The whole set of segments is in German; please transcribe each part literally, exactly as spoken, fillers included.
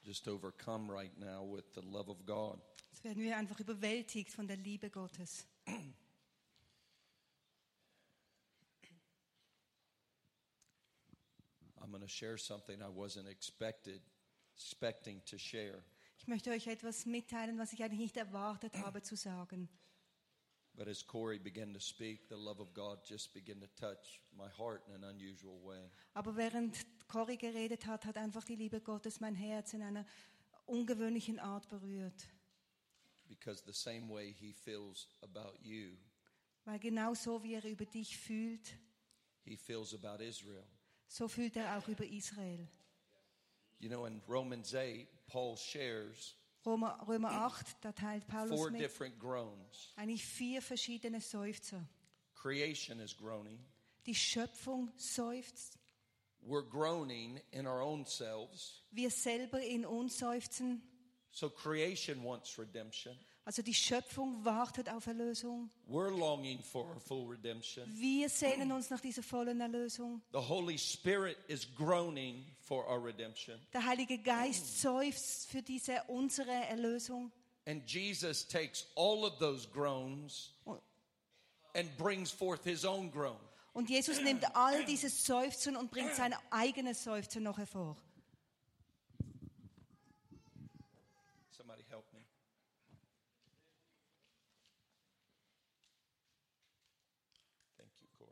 just overcome right now with the love of God. Jetzt werden wir einfach überwältigt von der Liebe Gottes. I'm going to share something I wasn't expected, expecting to share. Ich möchte euch etwas mitteilen, was ich eigentlich nicht erwartet habe zu sagen. But as Corey began to speak, the love of God just began to touch my heart in an unusual way. Aber während Cory geredet hat, hat einfach die Liebe Gottes mein Herz in einer ungewöhnlichen Art berührt. Because the same way he feels about you, Weil genau so, wie er über dich fühlt, he feels about Israel. so fühlt er auch über Israel. You know, in Romans eight, Paul shares Römer, Römer acht, da teilt Paulus four mit, different groans. eigentlich vier verschiedene Seufzer. Creation is groaning. Die Schöpfung seufzt. We're groaning in our own selves. Wir selber in uns seufzen. So creation wants redemption. Also die Schöpfung wartet auf Erlösung. We're longing for a full redemption. Wir sehnen uns nach dieser vollen Erlösung. The Holy Spirit is groaning for our redemption. Der Heilige Geist seufzt für diese unsere Erlösung. And Jesus takes all of those groans and brings forth his own groan. Und Jesus nimmt all dieses Seufzen und bringt sein eigenes Seufzen noch hervor. Somebody help me. Thank you, Corey.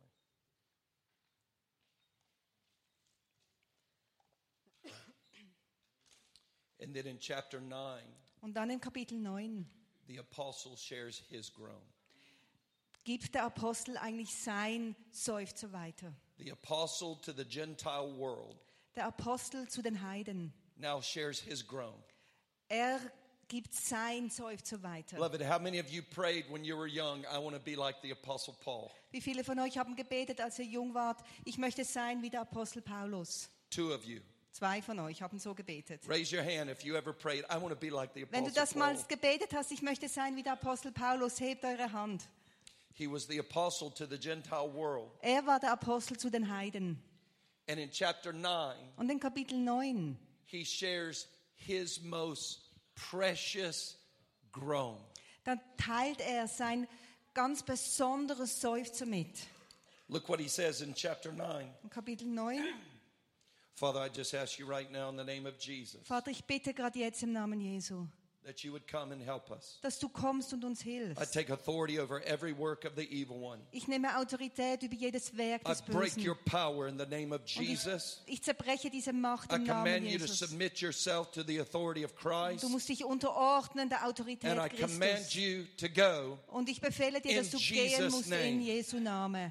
And then in chapter nine, Und dann im Kapitel neun the apostle shares his groan. gibt der Apostel eigentlich sein Seufzer weiter. The apostle to the Gentile world Der Apostel zu den Heiden. now shares his groan. Er gibt sein Seufzer weiter. Beloved, how many of you prayed when you were young, I want to be like the apostle Paul? Wie viele von euch haben gebetet, als ihr jung wart, ich möchte sein wie der Apostel Paulus? Two of you. Zwei von euch haben so gebetet. Raise your hand if you ever prayed, I want to be like the Wenn du apostle das mal Paul. gebetet hast, ich möchte sein wie der Apostel Paulus, hebt eure Hand. He was the apostle to the Gentile world. Er war der Apostel zu den Heiden. And in chapter nine, Und in Kapitel neun, he shares his most precious groan. da teilt er sein ganz besonderes Seufzer mit. Look what he says in chapter nine. In Kapitel neun, Father, I just ask you right now in the name of Jesus Vater, ich bitte gerade jetzt im Namen Jesu, that you would come and help us. dass du kommst und uns I hilfst. take authority over every work of the evil one. Ich nehme Autorität über jedes Werk I des break Bösen. your power in the name of Und ich, Jesus. ich zerbreche diese Macht I im Namen command you to Jesus. submit yourself to the authority of Christ. Du musst dich unterordnen der Autorität And I command Christus. you to go. Und ich befehle dir, in dass du Jesus' gehen musst name. in Jesu Namen.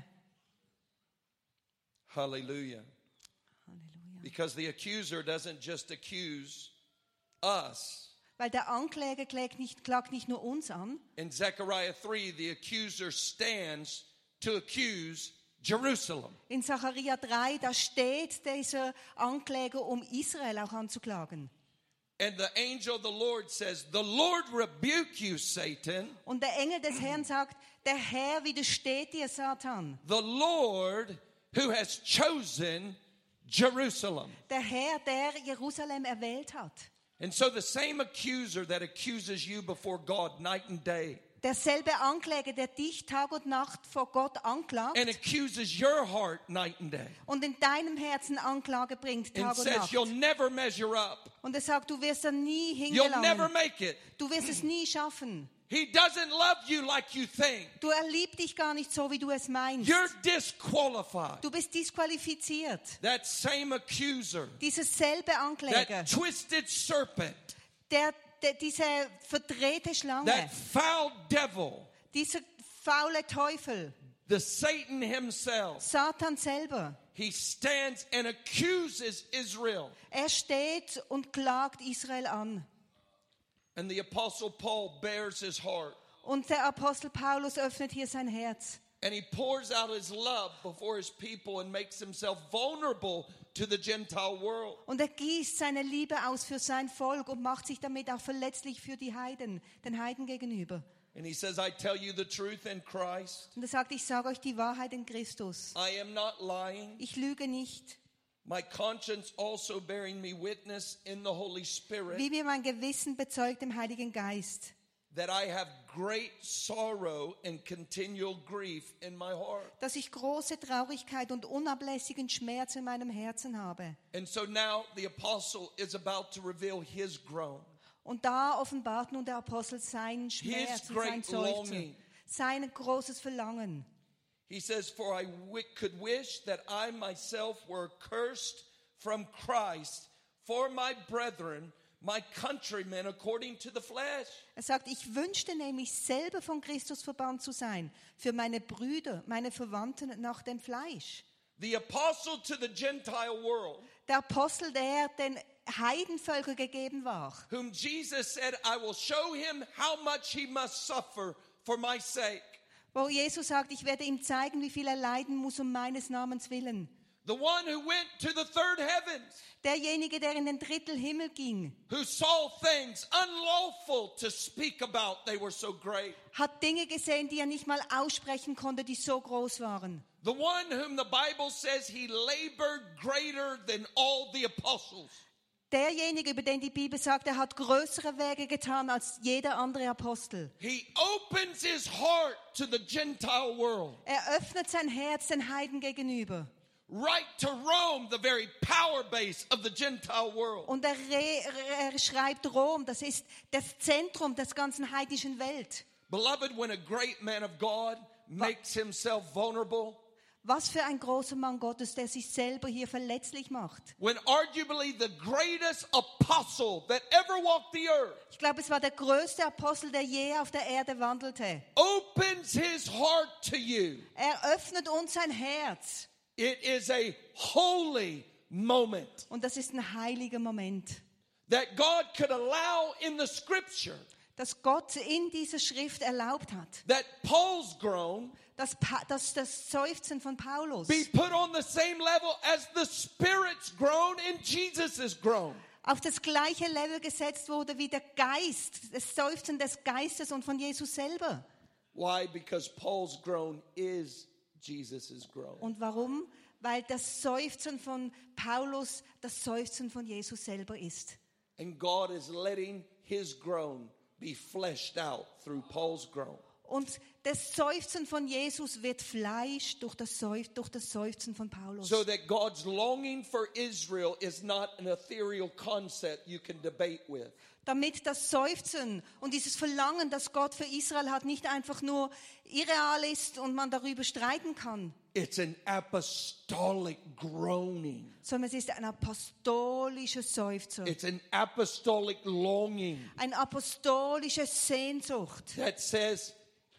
Hallelujah. Halleluja. Because the accuser doesn't just accuse us. Weil der Ankläger klagt nicht, klagt nicht nur uns an. In Zechariah three, the accuser stands to accuse Jerusalem. In Zachariah drei, da steht dieser Ankläger, um Israel auch anzuklagen. And the angel of the Lord says, "The Lord rebuke you, Satan. Und der Engel des Herrn sagt, der Herr widersteht dir, Satan. The Lord who has chosen Jerusalem." Der Herr, der Jerusalem erwählt hat. And so the same accuser that accuses you before God night and day Derselbe Ankläger, der dich Tag und Nacht vor Gott anklagt and accuses your heart night and day und in deinem Herzen Anklage bringt and Tag und says Nacht. you'll never measure up. Und er sagt, du wirst da nie You'll never hingelangen. make it. Du wirst es nie schaffen. He doesn't love you like you think. Du er liebt dich gar nicht so, wie du es meinst. You're disqualified. Du bist disqualifiziert. That same accuser, Dieser selbe Ankläger, that twisted serpent, der, der, diese verdrehte Schlange, that foul devil, dieser faule Teufel, the Satan himself, Satan selber, he stands and accuses Israel. er steht und klagt Israel an. And the apostle Paul bears his heart. Und der Apostel Paulus öffnet hier sein Herz. And he pours out his love before his people and makes himself vulnerable to the Gentile world. Und er gießt seine Liebe aus für sein Volk und macht sich damit auch verletzlich für die Heiden, den Heiden gegenüber. And he says, I tell you the truth in Christ. Und er sagt, ich sage euch die Wahrheit in Christus. I am not lying. Ich lüge nicht. my conscience also bearing me witness in the Holy Spirit, wie mir mein Gewissen bezeugt im Heiligen Geist, that I have great sorrow and continual grief in my heart. dass ich große Traurigkeit und unablässigen Schmerz in meinem Herzen habe. And so now the apostle is about to reveal his groan, Und da offenbart nun der Apostel seinen Schmerz his und sein great Seufzen, longing. sein großes Verlangen. He says, for I w- could wish that I myself were cursed from Christ for my brethren, my countrymen according to the flesh. Er sagt, ich wünschte nämlich selber von Christus verbannt zu sein, für meine Brüder, meine Verwandten nach dem Fleisch. The apostle to the Gentile world, Der Apostel, der den Heidenvölkern gegeben war, whom Jesus said, I will show him how much he must suffer for my sake. wo Jesus sagt, ich werde ihm zeigen, wie viel er leiden muss um meines Namens willen. The one who went to the third heavens, Derjenige, der in den Drittel Himmel ging, who saw things unlawful to speak about, they were so great. hat Dinge gesehen, die er nicht mal aussprechen konnte, die so groß waren. The one whom the Bible says he labored greater than all the apostles. Derjenige, über den die Bibel sagt, er hat größere Wege getan als jeder andere Apostel. He opens his heart to the Gentile world. Er öffnet sein Herz den Heiden gegenüber. Right to Rome, the very power base of the Gentile world. Und er, re, er schreibt Rom, das ist das Zentrum der ganzen heidnischen Welt. Beloved, when a great man of God makes himself vulnerable, Was für ein großer Mann Gottes, der sich selber hier verletzlich macht. when arguably the greatest apostle that ever walked the earth Ich glaube, es war der größte Apostel, der je auf der Erde wandelte. opens his heart to you, Er öffnet uns sein Herz. it is a holy moment Und das ist ein heiliger Moment, that God could allow in the scripture dass Gott in dieser Schrift erlaubt hat. that Paul's groan Dass, Pa- dass das Seufzen von Paulus be put on the same level as the Spirit's groan and Jesus' groan. auf das gleiche Level gesetzt wurde wie der Geist, das Seufzen des Geistes und von Jesus selber. Why? Because Paul's groan is Jesus' groan. Und warum? Weil das Seufzen von Paulus das Seufzen von Jesus selber ist. And God is letting his groan be fleshed out through Paul's groan. Und das Seufzen von Jesus wird Fleisch durch das, Seuf- durch das Seufzen von Paulus. So that God's longing for Israel is not an ethereal concept you can debate with. Damit das Seufzen und dieses Verlangen, das Gott für Israel hat, nicht einfach nur irreal ist und man darüber streiten kann, It's an apostolic groaning. sondern es ist ein apostolischer Seufzer, It's an apostolic longing eine apostolische Sehnsucht, that says,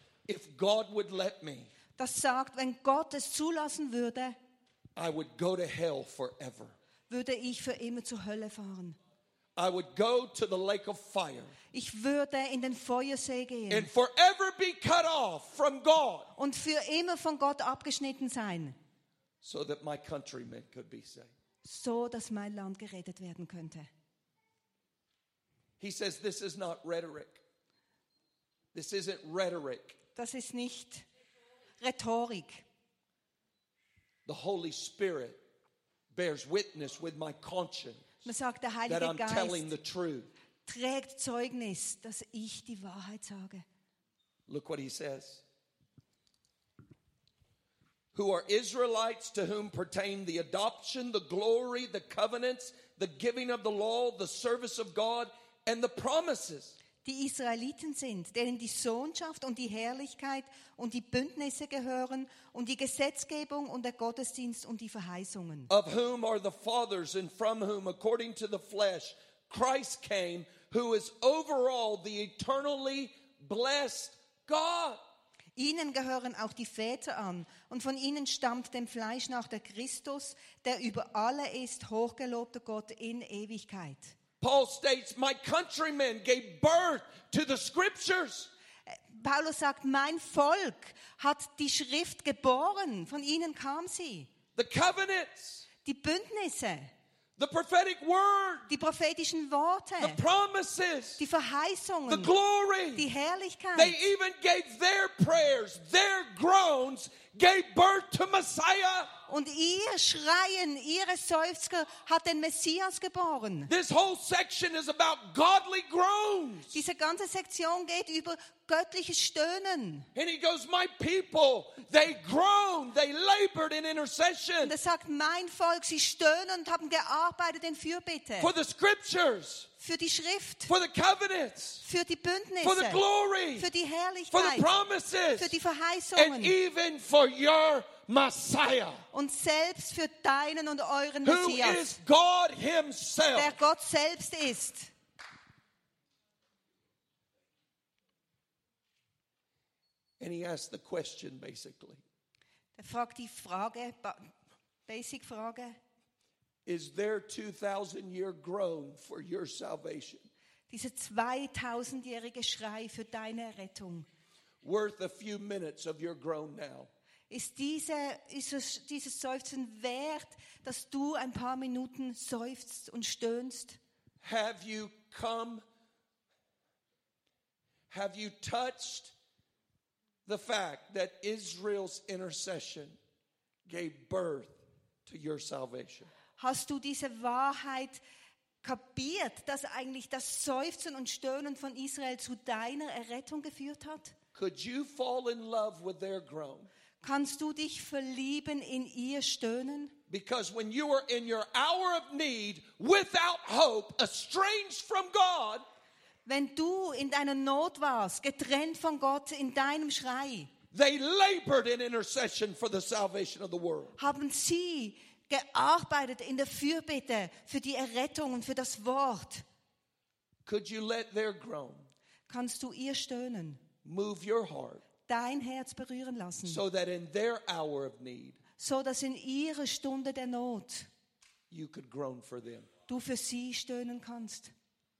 if God would let me, das sagt, wenn Gott es zulassen würde, I would go to hell forever. würde ich für immer zur Hölle fahren. I would go to the lake of fire Ich würde in den Feuersee gehen and forever be cut off from God und für immer von Gott abgeschnitten sein, so that my countrymen could be saved. so dass mein Land gerettet werden könnte. He says this is not rhetoric. This isn't rhetoric. Das ist nicht Rhetorik. The Holy Spirit bears witness with my conscience Man sagt, der that Heilige I'm telling Geist the truth. trägt Zeugnis, dass ich die Wahrheit sage. Look what he says. Who are Israelites, to whom pertain the adoption, the glory, the covenants, the giving of the law, the service of God, and the promises. Die Israeliten sind, denen die Sohnschaft und die Herrlichkeit und die Bündnisse gehören und die Gesetzgebung und der Gottesdienst und die Verheißungen. Of whom are the fathers, and from whom, according to the flesh, Christ came, who is over all the eternally blessed God. Ihnen gehören auch die Väter an und von ihnen stammt dem Fleisch nach der Christus, der über alle ist, hochgelobter Gott in Ewigkeit. Paul states, my countrymen gave birth to the scriptures. Paulus sagt, mein Volk hat die Schrift geboren, von ihnen kam sie. The covenants, Die Bündnisse, the prophetic word, die prophetischen Worte, the promises, die the Verheißungen, glory. die Herrlichkeit. They even gave their prayers, their groans, gave birth to Messiah. Und ihr Schreien, ihre Seufzer hat den Messias geboren. This whole section is about godly groans. Diese ganze Sektion geht über göttliches Stöhnen. And he goes, my people, they groaned, they labored in intercession Und er sagt, mein Volk, sie stöhnen und haben gearbeitet in Fürbitte. for the scriptures, Für die Schrift, for the covenants, für die for the Bündnisse, glory, für die for the Herrlichkeit, promises, für die and Verheißungen even for your Messiah, und selbst für deinen und euren who Messias, is God der himself. Gott selbst ist. And he asked the question basically, Er fragt die Frage, ba- Basic-Frage, is there two thousand year groan for your salvation dieser zweitausendjährige Schrei für deine Rettung. worth a few minutes of your groan now? Ist, diese, ist es, dieses Seufzen wert, dass du ein paar Minuten seufzt und stöhnst? Have you come, have you touched the fact that Israel's intercession gave birth to your salvation? Hast du diese Wahrheit kapiert, dass eigentlich das Seufzen und Stöhnen von Israel zu deiner Errettung geführt hat? Could you fall in love with their groan? Kannst du dich verlieben in ihr Stöhnen? Because when you are in your hour of need, without hope, estranged from God, Wenn du in deiner Not warst, getrennt von Gott in deinem Schrei, they labored in intercession for the salvation of the world. haben sie gearbeitet in der Fürbitte für die Errettung und für das Wort. Could you let their groan Kannst du ihr Stöhnen, move your heart dein Herz berühren lassen, so that in their hour of need, so dass in ihrer Stunde der Not you could groan for them? du für sie stöhnen kannst?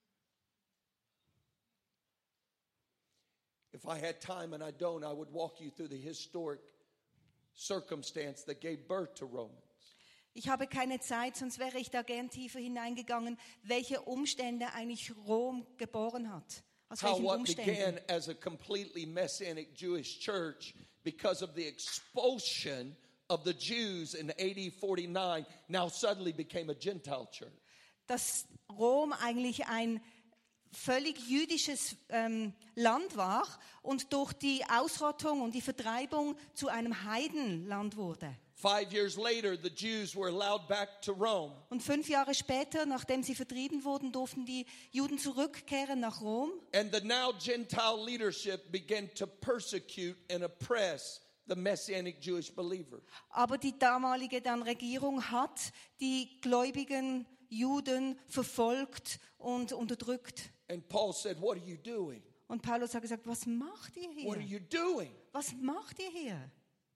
If I had time, and I don't, I would walk you through the historic circumstance that gave birth to Romans. Ich habe keine Zeit, sonst wäre ich da gern tiefer hineingegangen, welche Umstände eigentlich Rom geboren hat. Aus How welchen what Umständen? began as a completely Messianic Jewish church because of the expulsion of the Jews in A D forty-nine now suddenly became a Gentile church. Dass Rom eigentlich ein völlig jüdisches ähm, Land war und durch die Ausrottung und die Vertreibung zu einem Heidenland wurde. Five years later, the Jews were allowed back to Rome. Und fünf Jahre später, nachdem sie vertrieben wurden, durften die Juden zurückkehren nach Rom. And the now Gentile leadership began to persecute and oppress the Messianic Jewish believer. Aber die damalige dann Regierung hat die gläubigen Juden verfolgt und unterdrückt. And Paul said, what are you doing? Und Paulus hat gesagt, was macht ihr What are hier? you doing? Was macht ihr hier?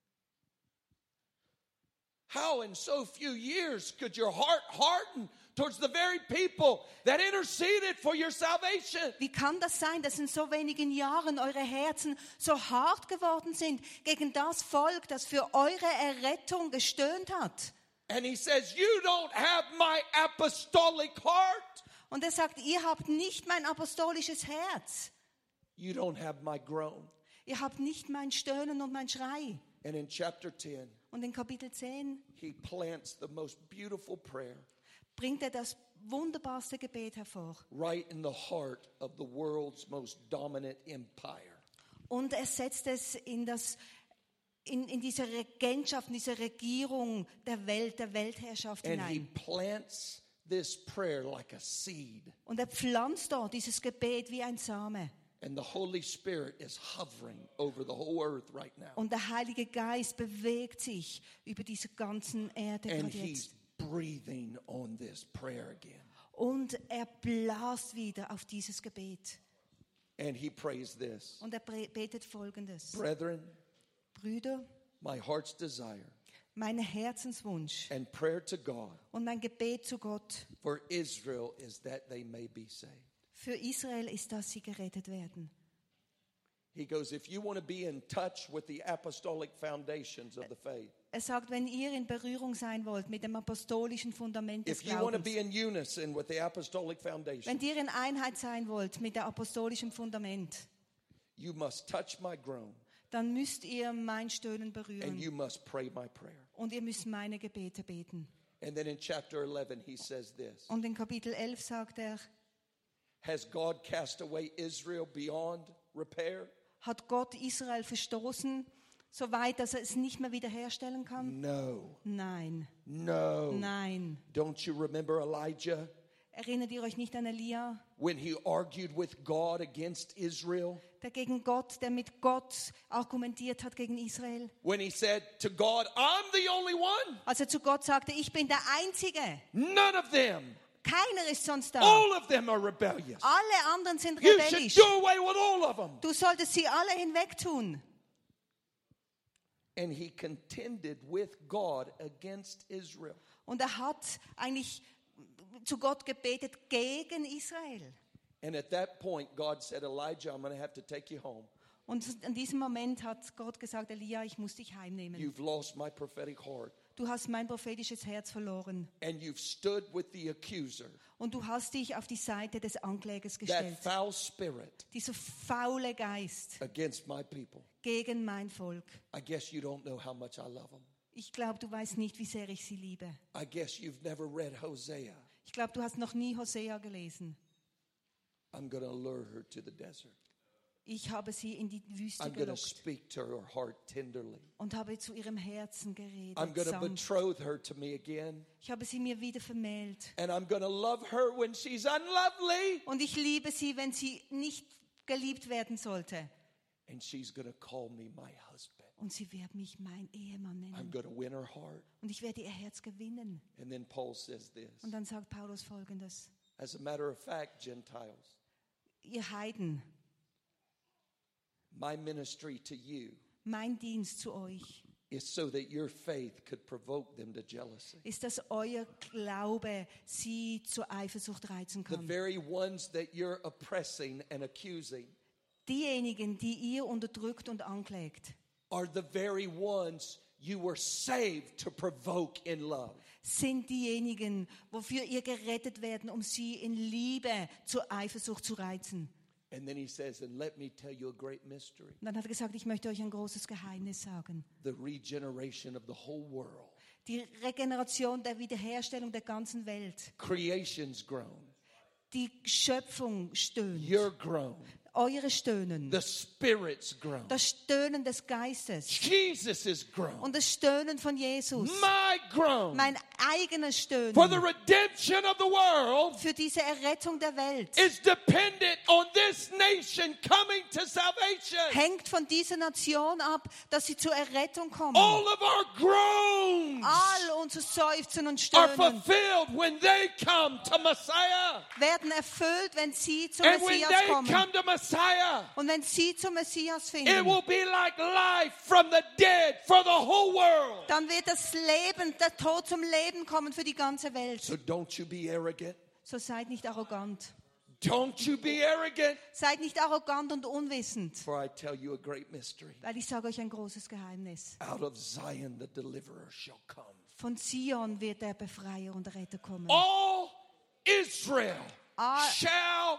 How in so few years could your heart harden towards the very people that interceded for your salvation? Wie kann das sein, dass in so wenigen Jahren eure Herzen so hart geworden sind gegen das Volk, das für eure Errettung gestöhnt hat? And he says, you don't have my apostolic heart. Und er sagt, ihr habt nicht mein apostolisches Herz. You don't have my groan. Ihr habt nicht mein Stöhnen und mein Schrei. And in chapter ten, Und in Kapitel zehn he plants the most beautiful prayer bringt er das wunderbarste Gebet hervor. right in the heart of the world's most dominant empire. Und er setzt es in, das, in, in diese Regentschaft, in diese Regierung der Welt, der Weltherrschaft And he hinein. plants this prayer like a seed. Und er pflanzt dort dieses Gebet wie ein Same. And the Holy Spirit is hovering over the whole earth right now. Und der Heilige Geist bewegt sich über diese ganzen Erde And gerade he's jetzt. breathing on this prayer again. Und er blast wieder auf dieses Gebet. And he prays this. Und er bre- betet Folgendes. Brethren, Brüder, my heart's desire mein Herzenswunsch and prayer to God und mein Gebet zu Gott for Israel is that they may be saved. für Israel ist, dass sie gerettet werden. He goes, if you want to be in touch with the apostolic foundations of the faith, Er sagt, wenn ihr in Berührung sein wollt mit dem apostolischen Fundament des if you want to be Glaubens, in unison with the apostolic wenn foundation, ihr in Einheit sein wollt mit dem apostolischen Fundament, you must touch my groan dann müsst ihr mein Stöhnen and berühren. you must pray my prayer. Und ihr müsst meine Gebete beten. And then in chapter eleven, he says this. Und in Kapitel elf sagt er, Has God cast away Israel beyond repair? hat Gott Israel verstoßen, so weit, dass er es nicht mehr wiederherstellen kann? No. Nein, No. nein. Don't you remember Elijah Erinnert ihr euch nicht an Elia, when he argued with God against Israel? der gegen Gott, der mit Gott argumentiert hat gegen Israel? When he said to God, I'm the only one. Als er zu Gott sagte, ich bin der Einzige, None of them. keiner ist sonst da. All of them are rebellious. Alle anderen sind You should rebellisch. do away with all of them. Du solltest sie alle hinwegtun. And he contended with God against Israel. Und er hat eigentlich zu Gott gebetet gegen Israel. And at that point, God said, Elijah, I'm going to have to take you home. Und in diesem Moment hat Gott gesagt, Elia, ich muss dich heimnehmen. You've lost my prophetic heart. Du hast mein prophetisches Herz verloren. And you've stood with the accuser, Und du hast dich auf die Seite des Anklägers that gestellt. foul spirit, Dieser faule Geist against my people. gegen mein Volk. I guess you don't know how much I love them. Ich glaube, du weißt nicht, wie sehr ich sie liebe. I guess you've never read Hosea. Ich glaube, du hast noch nie Hosea gelesen. I'm going to lure her to the desert. Ich habe sie in die Wüste I'm going to gelockt speak to her heart tenderly. und habe zu ihrem Herzen geredet. I'm going to sanft. betroth her to me again. Ich habe sie mir wieder vermählt. And I'm going to love her when she's unlovely. Und ich liebe sie, wenn sie nicht geliebt werden sollte. And she's going to call me my husband. Und sie wird mich mein Ehemann I'm nennen. going to win her heart. Und ich werde ihr Herz gewinnen. And then Paul says this. Und dann sagt Paulus Folgendes. As a matter of fact, Gentiles, Ihr Heiden, my ministry to you mein Dienst zu euch is so that your faith could provoke them to jealousy. ist, dass euer Glaube sie zur Eifersucht reizen The kann. very ones that you're oppressing and accusing Diejenigen, die ihr unterdrückt und anklägt, are the very ones you were saved to provoke in love. sind diejenigen, wofür ihr gerettet werden, um sie in Liebe zur Eifersucht zu reizen. And then he says, and let me tell you a great mystery. Und dann hat er gesagt, ich möchte euch ein großes Geheimnis sagen. The regeneration of the whole world. Die Regeneration der Wiederherstellung der ganzen Welt. Creation's grown. Die Schöpfung stöhnt. You're grown. Eure Stöhnen. The Spirit's grown. Das Stöhnen des Geistes. Jesus is grown. Und das Stöhnen von Jesus. My grown. Mein eigenes Stöhnen. For the redemption of the world Für diese Errettung der Welt. is dependent on this nation coming to salvation. Hängt von dieser Nation ab, dass sie zur Errettung kommen. All of our groans All unser Seufzen und are Stöhnen fulfilled when they come to Messiah. werden erfüllt, wenn sie zum And when Messias they kommen. come to Messiah, Und wenn sie zum Messias it finden, will be like life from the dead for the whole world. dann wird das Leben, der Tod zum Leben kommen für die ganze Welt. So don't you be arrogant. So seid nicht arrogant. Don't you be arrogant. Seid nicht arrogant und unwissend, For I tell you a great mystery. weil ich sage euch ein großes Geheimnis. Out of Zion the deliverer shall come. Von Zion wird der Befreier und der Retter kommen. All Israel All- shall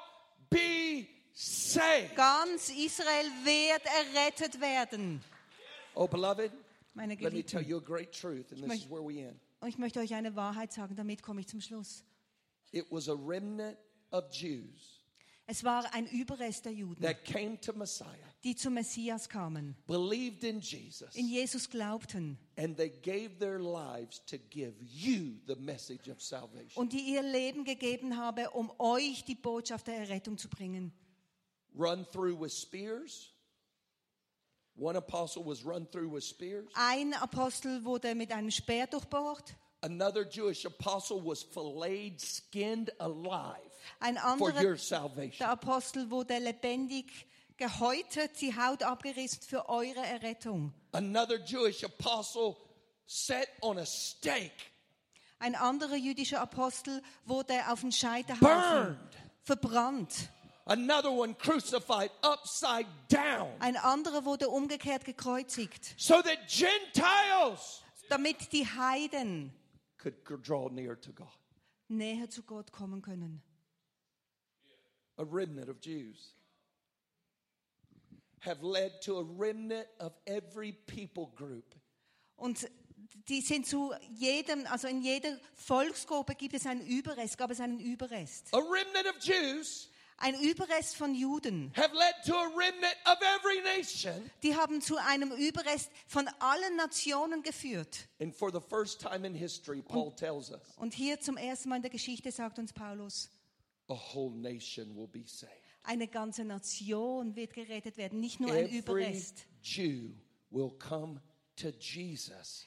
be saved. Ganz Israel wird errettet werden. Oh, beloved, Meine let me tell Geliebten. you a great truth, and this möchte- is where we end. Und ich möchte euch eine Wahrheit sagen, damit komme ich zum Schluss. It was a remnant of Jews Es war ein Überrest der Juden, that came to Messiah, die zum Messias kamen, believed in Jesus, in Jesus glaubten and they gave their lives to give you the message of salvation. und die ihr Leben gegeben haben, um euch die Botschaft der Errettung zu bringen. Run through with spears. One apostle was run through with spears. Ein Apostel wurde mit einem Speer durchbohrt. Another Jewish apostle was filleted, skinned alive Ein for your anderer, salvation. der Apostel wurde lebendig gehäutet, die Haut abgerissen für eure Errettung. Another Jewish apostle set on a stake, Ein anderer jüdischer Apostel wurde auf den Scheiterhaufen burned. verbrannt. Another one crucified upside down, Ein anderer wurde umgekehrt gekreuzigt, so that Gentiles damit die Heiden could draw near to God. näher zu Gott kommen können. A remnant of Jews. have led to a remnant of every people group. Und die sind zu jedem, also in jeder Volksgruppe gibt es einen Überrest, gab es einen Überrest. A remnant of Jews Ein Überrest von Juden. have led to a remnant of every nation. Die haben zu einem Überrest von allen Nationen geführt. And for the first time in history, Paul tells us, Und hier zum ersten Mal in der Geschichte sagt uns Paulus, a whole nation will be saved. eine ganze Nation wird gerettet werden, nicht nur ein Every Überrest. Jew will come to Jesus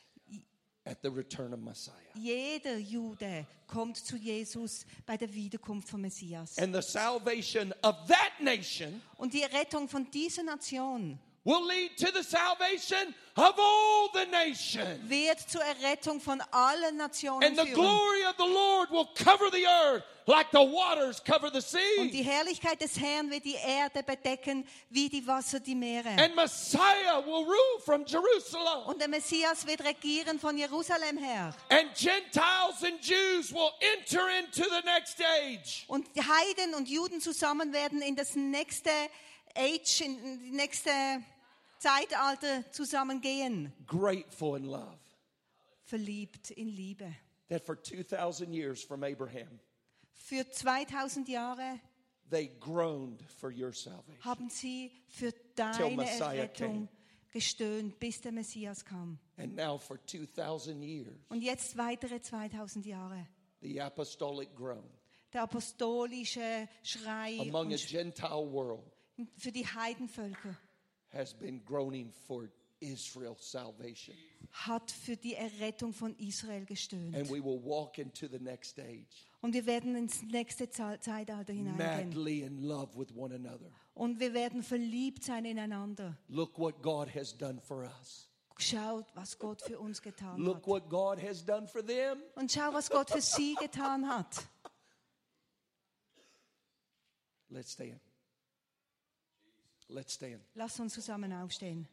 at the return of Messiah. Jeder Jude kommt zu Jesus bei der Wiederkunft von Messias. And the salvation of that nation Und die Rettung von dieser Nation will lead to the salvation of all the nations. wird zur Errettung von allen Nationen And the führen. glory of the Lord will cover the earth like the waters cover the Und die sea. Herrlichkeit des Herrn wird die Erde bedecken, wie die Wasser die Meere. And Messiah will rule from Jerusalem. Und der Messias wird regieren von Jerusalem her. And Gentiles and Jews will enter into the next age. Und die Heiden und Juden zusammen werden in das nächste Age, in die nächste Zeitalter zusammengehen. Grateful in love Verliebt in Liebe. that for two thousand years from Abraham, Für zweitausend Jahre they groaned for your salvation. haben sie für Till deine Messiah Errettung gestöhnt, bis der Messias kam. And now for two thousand years, Und jetzt weitere zweitausend Jahre. the apostolic groan Der apostolische Schrei among a und Gentile world für die Heidenvölker has been groaning for Israel's salvation. hat für die Errettung von Israel gestöhnt. And we will walk into the next age, Und wir werden ins nächste Ze- Zeitalter hineingehen. madly in love with one another. Und wir werden verliebt sein ineinander. Look what God has done for us. Schaut, was Gott für uns getan Look hat. what God has done for them. Und schau, was Gott für sie getan hat. Let's stand. Let's stand. Lass uns zusammen aufstehen.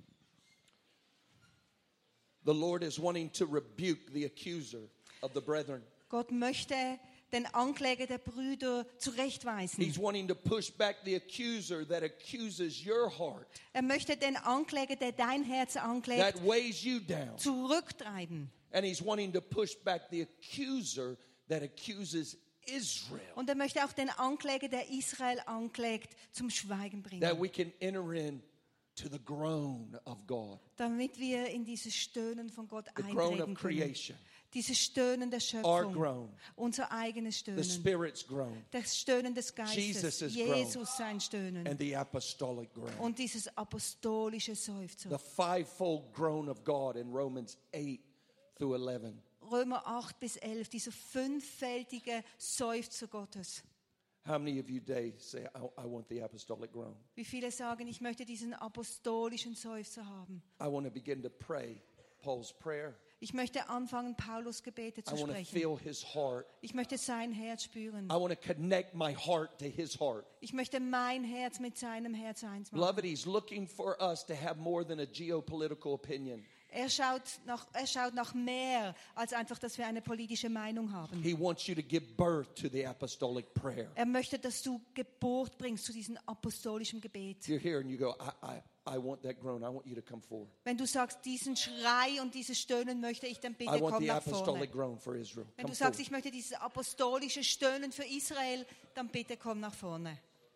The Lord is wanting to rebuke the accuser of the brethren. Gott möchte den Ankläger der Brüder zurechtweisen. He's wanting to push back the accuser that accuses your heart, Er möchte den Ankläger, der dein Herz anklagt, that weighs you down. zurücktreiben. And he's wanting to push back the accuser that accuses Israel, Und er möchte auch den Ankläger, der Israel anklagt, zum Schweigen bringen. that we can enter in to the groan of God, Damit wir in dieses Stöhnen von Gott the groan eintreten of können. creation, Dieses Stöhnen der our Schöpfung. groan, Unser eigenes the Stöhnen. Spirit's groan, Das Stöhnen des Geistes. Jesus' Jesus sein Stöhnen. and the apostolic groan. Und dieses apostolische Seufzer. The fivefold groan of God in Romans eight through eleven. Römer acht bis elf, dieser fünffältige Seufzer Gottes. How many of you today say, I, I want the apostolic groan? Wie viele sagen, ich möchte diesen apostolischen Seufzer haben. I want to begin to pray Paul's prayer. Ich möchte anfangen, Paulus Gebete zu I want to sprechen. feel his heart. Ich möchte sein Herz spüren. I want to connect my heart to his heart. Ich möchte mein Herz mit seinem Herz eins machen. Beloved, he's looking for us to have more than a geopolitical opinion. Er schaut, nach, er schaut nach mehr, als einfach, dass wir eine politische Meinung haben. He wants you to give birth to the apostolic prayer. Er möchte, dass du Geburt bringst zu diesem apostolischen Gebet. You're here and you go, I, I, I want that groan. I want you to come forward. Wenn du sagst, diesen Schrei und dieses Stöhnen möchte ich, dann bitte I want komm the nach vorne. apostolic groan for Israel. Wenn Come du sagst, forward. ich möchte dieses apostolische Stöhnen für Israel, dann bitte komm nach vorne.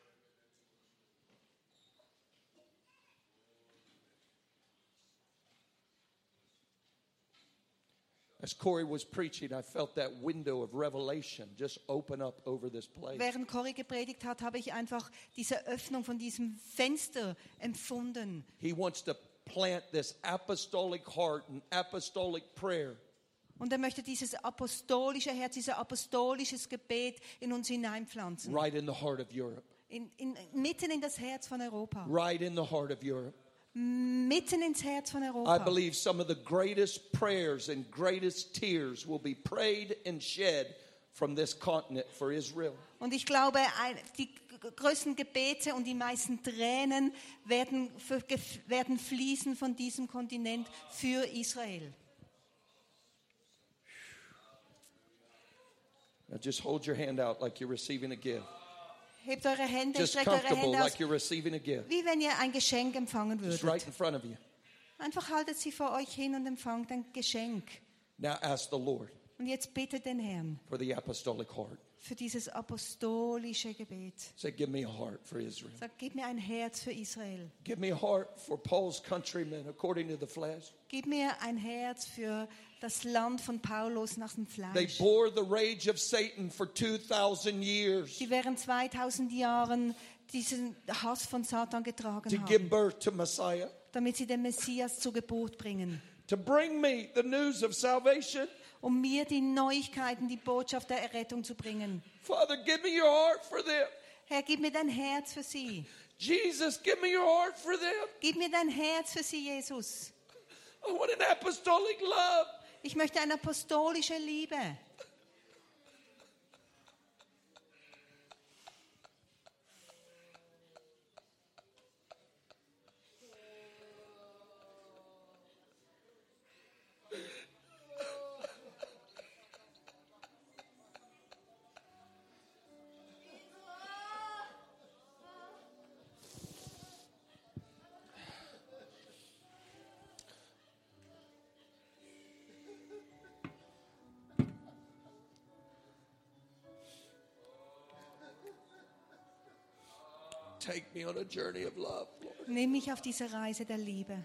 As Corey was preaching, I felt that window of revelation just open up over this place. Während Corey gepredigt hat, habe ich einfach diese Öffnung von diesem Fenster empfunden. He wants to plant this apostolic heart and apostolic prayer Und er möchte dieses apostolische Herz, dieses apostolisches Gebet in uns hineinpflanzen. right in the heart of Europe. In, in, mitten in das Herz von Europa. Right in the heart of Europe. Mitten ins Herz von I Europa. believe some of the greatest prayers and greatest tears will be prayed and shed from this continent for Israel. Und ich glaube, ein- die g- größten Gebete und die meisten Tränen werden, für, gef- werden fließen von diesem Kontinent für Israel. Now just hold your hand out like you're receiving a gift. Hebt eure Hände, Just streckt eure comfortable, Hände aus, like you're receiving a gift. wie wenn ihr ein Geschenk empfangen Just würdet. right in front of you. Einfach haltet sie vor euch hin und empfangt ein Geschenk. Now ask the Lord Und jetzt bittet den Herrn for the apostolic heart. für dieses apostolische Gebet. Say, give me a heart for Israel. Sag, gib mir ein Herz für Israel. Give me a heart for Paul's countrymen according to the flesh. Gib mir ein Herz für das Land von Paulus nach dem They Fleisch. bore the rage of Satan for two thousand years Die während zweitausend Jahren diesen Hass von Satan getragen to give haben, birth to Messiah, damit sie den Messias zur Geburt bringen. to bring me the news of salvation. Um mir die Neuigkeiten, die Botschaft der Errettung zu bringen. Father, give me your heart for them. Herr, gib mir dein Herz für sie. Jesus, give me your heart for them. Gib mir dein Herz für sie, Jesus. I want an apostolic love. Ich möchte eine apostolische Liebe. Take me on a journey of love, Lord. Nimm mich auf diese Reise der Liebe.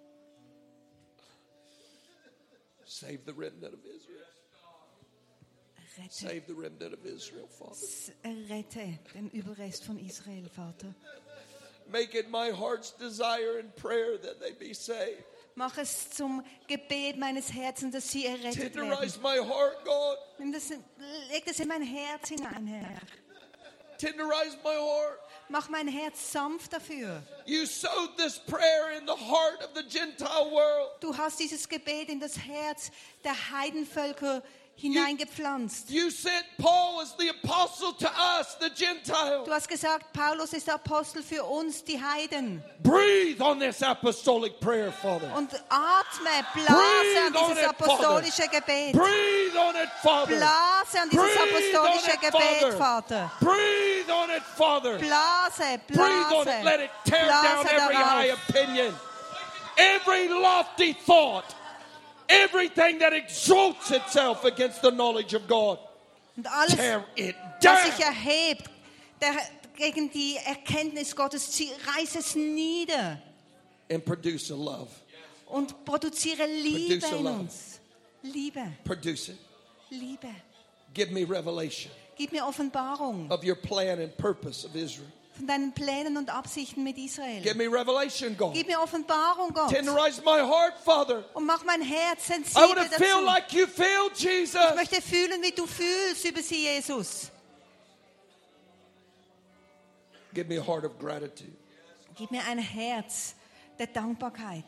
Save the remnant of Israel. Rette, Save the remnant of Israel, Father. rette den Überrest von Israel, Vater. Make it my heart's desire and prayer that they be saved. Mach es zum Gebet meines Herzens, dass sie errettet werden. Tenderize my heart, God. Nimm das, leg das in mein Herz hinein, Herr. Tenderize my heart. Mach mein Herz sanft dafür. You sowed this prayer in the heart of the Gentile world. Du hast dieses Gebet in das Herz der Heidenvölker hineingepflanzt. You sent Paul as the apostle to us, the Gentiles. Du hast gesagt, Paulus ist der Apostel für uns, die Heiden. Breathe on this apostolic prayer, Father. Und atme, blase an Breathe on dieses it, apostolische Gebet. Breathe on it, Father. Blase an dieses Breathe on apostolische it, Gebet, Father. Vater. Breathe on it, Father. Blase, Breathe on it. Let blase, it tear down blase every high darauf. opinion, every lofty thought, everything that exalts itself against the knowledge of God. Und alles, Tear it was down. sich erhebt der, gegen die Erkenntnis Gottes, zieh- reiß es nieder And produce a love. und produziere Liebe Produce a in love. uns. Liebe, Produce it. Liebe. Give me revelation Gib mir Offenbarung of your plan and purpose of Israel. von deinen Plänen und Absichten mit Israel. Give me revelation, God. Gib mir Offenbarung, Gott. Tenderize my heart, Father. Und mach mein Herz I want sensibel to feel dazu. like you feel, Jesus. Ich möchte fühlen, wie du fühlst über sie, Jesus. Give me a heart of gratitude. Gib mir ein Herz der Dankbarkeit.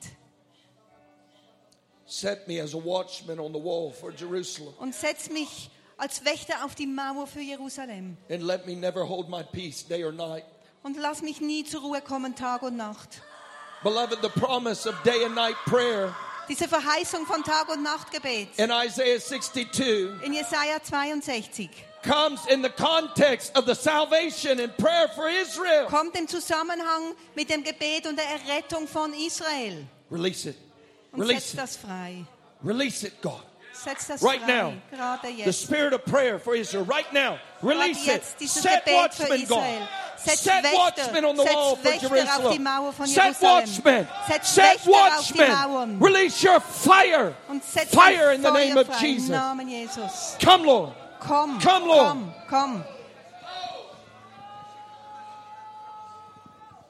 Set me as a watchman on the wall for Jerusalem. Und setz mich als Wächter auf die Mauer für Jerusalem. And let me never hold my peace day or night. Und lass mich nie zur Ruhe kommen, Tag und Nacht. Beloved, the promise of day and night prayer Diese Verheißung von Tag- und Nachtgebet in Isaiah sixty-two in Jesaja zweiundsechzig comes in the context of the salvation and prayer for Israel. kommt im Zusammenhang mit dem Gebet und der Errettung von Israel. Release it. Und Release setz it. das frei. Release it, God. Setz das Right frei. now. Gerade The jetzt. spirit of prayer for Israel. Right now. Gerade Release it. jetzt dieses Set Gebet für watchmen, God. Israel. Setz Set Wächter, watchmen on the wall setz for Wächter auf die Jerusalem. Mauer von Set Jerusalem. watchmen. Setz Set Wächter auf die watchmen. Mauern. Release your fire. Und setz Fire dein in the name Feuer of frei im Jesus. Namen Jesus. Come, Lord. Komm, Come, Lord. komm, komm.